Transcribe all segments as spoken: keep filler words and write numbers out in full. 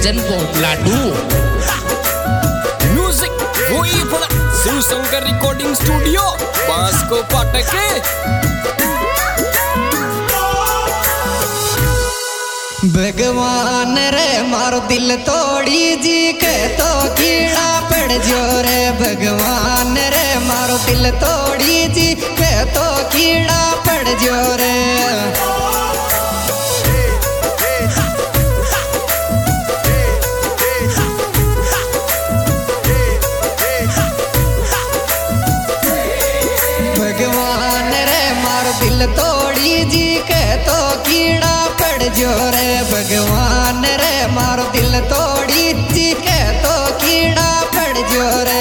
भजन को लाडू म्यूजिक वही बड़ा शिव शंकर रिकॉर्डिंग स्टूडियो बांस को पाटके। भगवान रे मारो दिल तोड़ी जी के तो कीड़ा पड़ जो रे। भगवान रे मारो दिल तोड़ी जी के तो कीड़ा पड़ जो रे। भगवान रे मारो दिल तोड़ी जी के तो कीड़ा पड़ जो रे। भगवान रे मारो दिल तोड़ी जी के तो कीड़ा पड़ जो रे।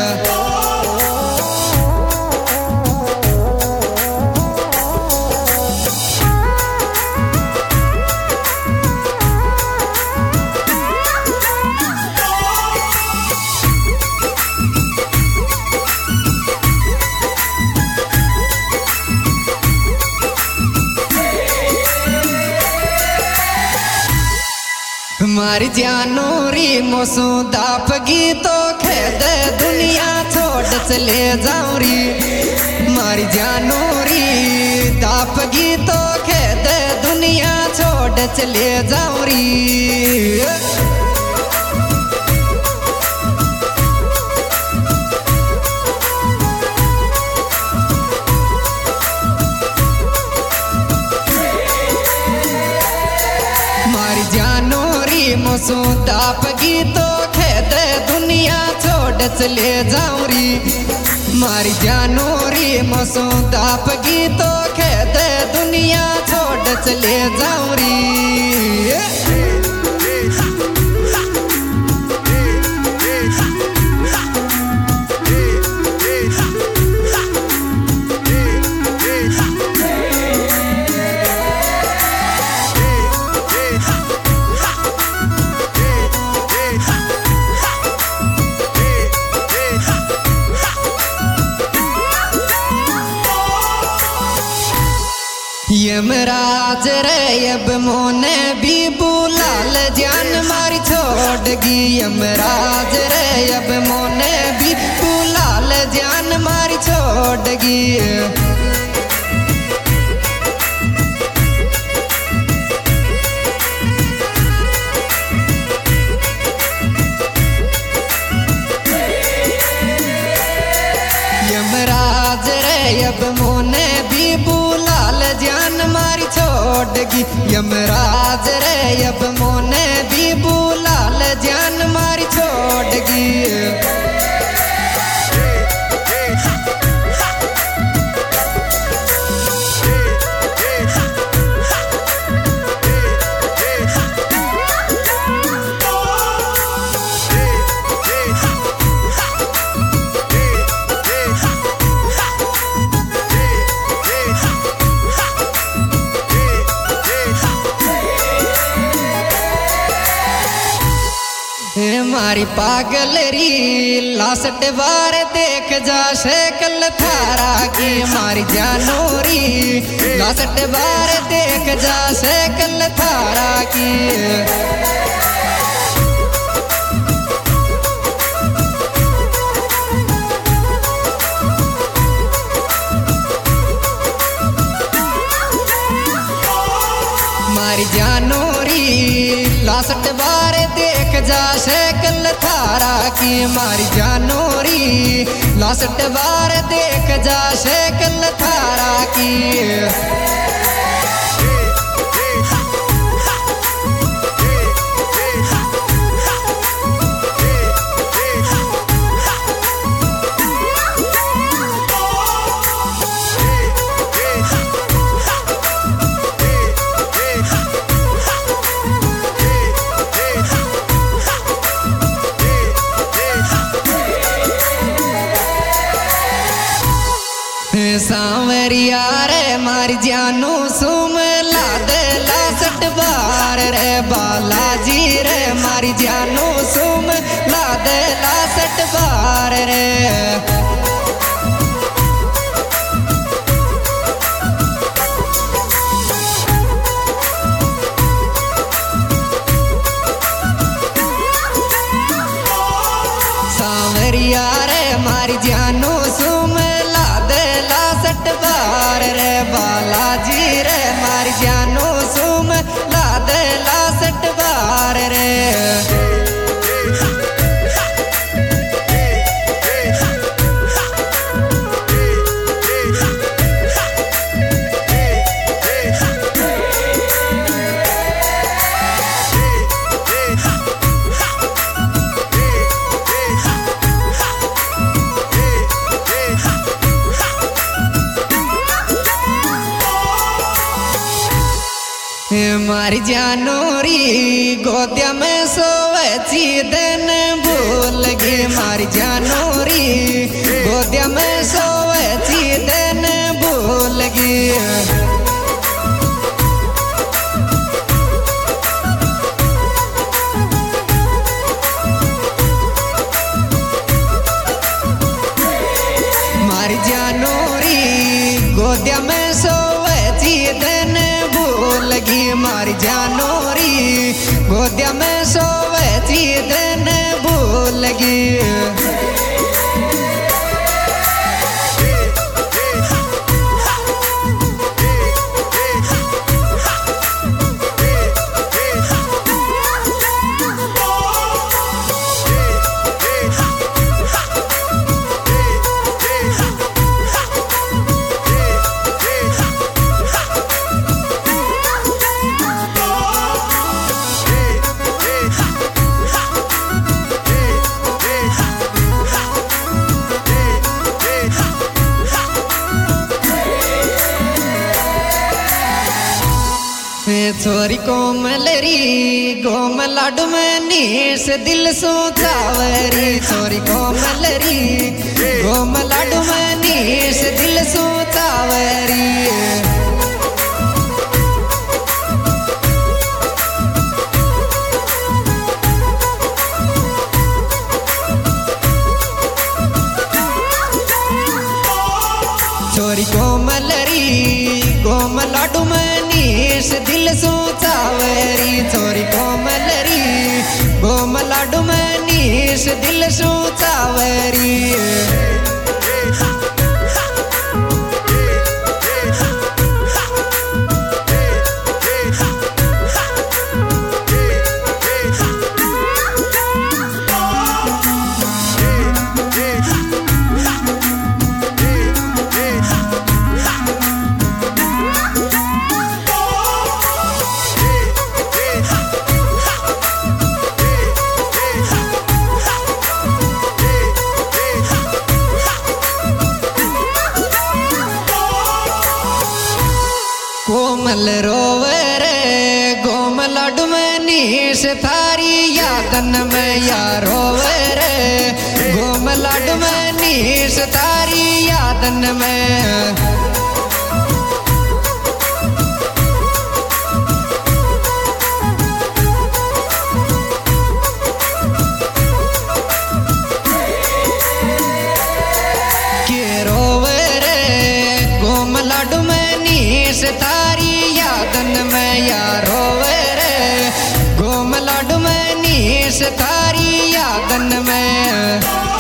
मारी जानूरी मोसू दापगी तो खेद दुनिया छोड़ चले जाऊं री। मारी जानूरी दापगी तो खेद दुनिया छोड़ चले जाऊं री। मोसू दापगी तो खेद दुनिया छोड़ चले जाऊं री। मारी जानूरी मोसू दापगी तो खेद दुनिया छोड़ चले जाऊं री। यमराज रे अब मोने भी बुलाल जान मारी छोड़गी। यमराज रे अब मोने भी बुलाल जान मारी छोड़गी। यमराज रे अब मोने भी बुलाल जान मारी छोड़गी। यमराज रे अब मोने भी बुलाल जान मारी छोड़गी। मारी पागल री लासट बार देख जा शक्ल थारा की। मारी जानूरी लासट बार देख जा शक्ल थारा की। मारी जानूरी लासट बार देख जा शक्ल थारा की। मारी जानूरी लासट बार देख जा शक्ल थारा की। सांवरिया रे मारी जानू सुम ला दे लासट बार रे। बालाजी रे मारी जानू सुम ला दे लासट बार रे। मारी जानोरी गोदिया में सोवची दिन भूल गई मारी जानोरी गोदिया में सोवची दिन भूल गई मारी जानोरी गोदिया में सोवची दिन भूल गई मारी जानोरी गोदिया में सोवची दिन भूल गई छोरी कोमलरी कोमलाड में नीस दिल सो चावरी छोरी कोमलरी कोमलाड में नीस दिल सो चावरी छोरी कोमलरी कोमलाड में नीस दिल सो चावरी छोरी कोमलरी कोमलाड में नीस दिल सो चावरी कोमल रोवे रे कोमलाड में नीस थारी यादन में यार रोवे रे कोमलाड में नीस थारी यादन में तारी यादन में यार रोवे रे कोमलाड में नीस तारी यादन में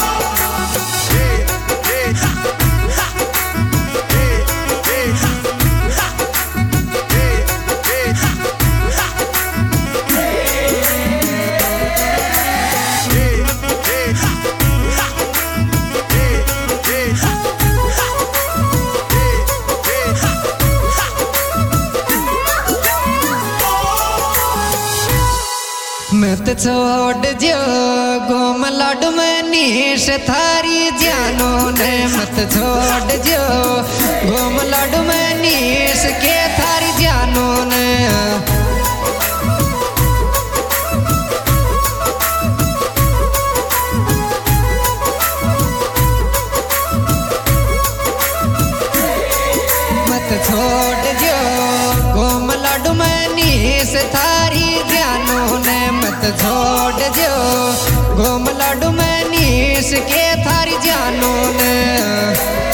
मत छोड़ जो कोमलाड में नीस थारी जानो ने मत छोड़ जो कोमलाड में नीस के थारी जानो ने मत छोड़ जो कोमलाड में नीस थारी जानो ने मत छोड़ जो कोमलाड में नीस के थारी जानो ने